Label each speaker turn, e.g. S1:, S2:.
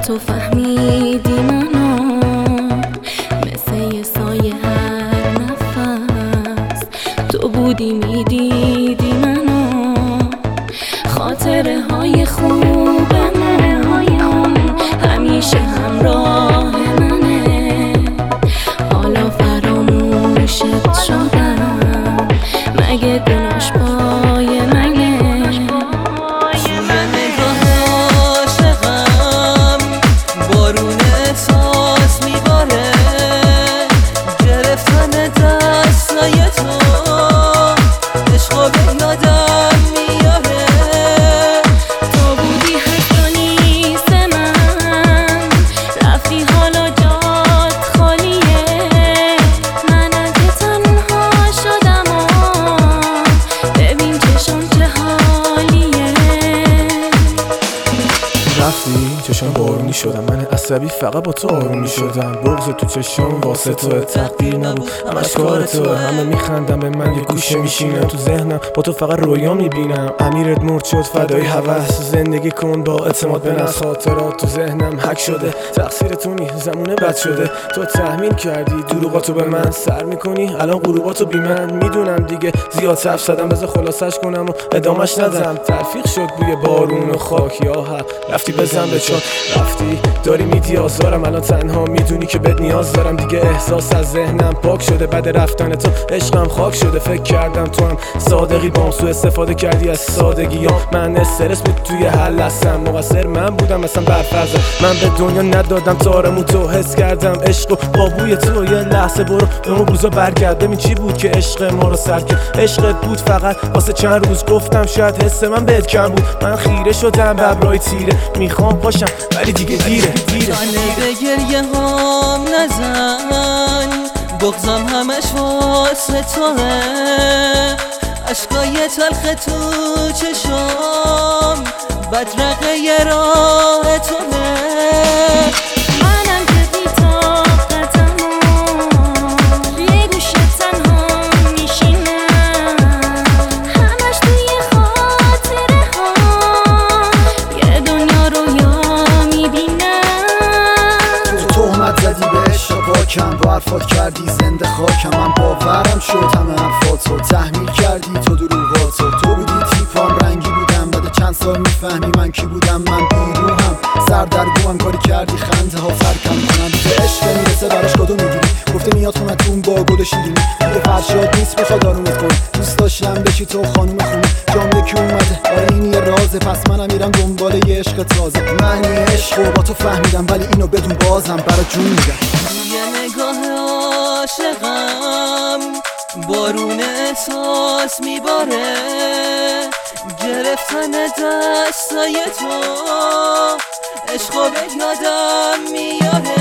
S1: تو فهمیدی منو، مثل یه سایه هر نفس تو بودی میدیدی منو. خاطره های خوبمون همیشه همراه منه، حالا فراموشت شدم مگه گناش پای منه.
S2: بارون احساس میباره، گرفتن دستای تو عشقو به یادم میاره.
S1: تو بودی حتی نیست من، رفتی حالا جات خالیه. من اگه تنها شدم ببین چشم چه حالیه.
S3: رفتی چشم بارونی شدم، من عصبی فقط با تو آرومی شدم. بغض تو چشم واسه تو تقدیر نبود، همش کار تو. همه میخندم به من، یه گوشه میشینم تو ذهنم با تو فقط رویا میبینم. امیرت مرد شد فدای هوس، زندگی کن با اعتماد به نفس. خاطرات تو ذهنم حک شده، تقصیر تو نی زمونه بد شده. تو تحمیل کردی دروغاتو به من، سر میکنی الان غروباتو بی من. میدونم دیگه زیاد حرف زدم، بذار خلاصش کنم و ادامش ندم. تلفیق شد بوی بارون و خاک، یا رفتی بزن به چون رفتی داری میدی آزارم. الان تنها میدونی که بهت نیاز دارم، دیگه احساس از ذهنم پاک شده. بعد رفتن تو عشقم خاک شده، فکر کردم تو هم صادقی بام، سو استفاده کردی از سادگیام. من استرس بود توی حل هستم، مقصر من بودم اصلا برفرضم. من به دنیا ندادم تارمو تو، حس کردم عشق و با بوی تو. یه لحظه برو به اون روزا برگرد، ببین چی بود که عشق ما رو سر کرد. عشقت بود فقط واسه چند روز، گفتم شاید حس من بهت کم بود. من خیره شدم به ابرای تیره، میخوام پاشم ولی دیگه دیره.
S2: به گریه هام نزن، بغضم همش واسه توه. عشقای تلخ تو چشم بدرقه راه توه.
S1: منم که بی طاقتم یه گوشه تنها میشینم، همش توی خاطره ها یه دنیا رویا میبینم.
S4: تو تهمت زدی به عشق پاکم، با حرفات کردی زنده خاکم. من باورم شد همه حرفاتو تحمیل کردی تو دروغاتو. تو بودی تیپام رنگی بودم، بعد چند سال میفهمی من کی بودم. من بیروحم سردرگمم، کاری کردی خنده ها سرکم کنم. تو عشق میرسه براش کدو میگیری، گفته میاد خونتون با گل و شیرینی. دیگه فرشاد نیست بخواد آرومت کنی، دوست داشتم بشی تو خانوم خونی. جام یکی اومده آره این یه رازه، پس منم میرم دنبال یه عشق تازه. من یه عشق با تو فهمیدم، ولی اینو بدون بازم برا جون میگم.
S2: یه نگاه عاشقم بارون احساس میباره، گرفتن دستای تو عشقو به یادم میاره.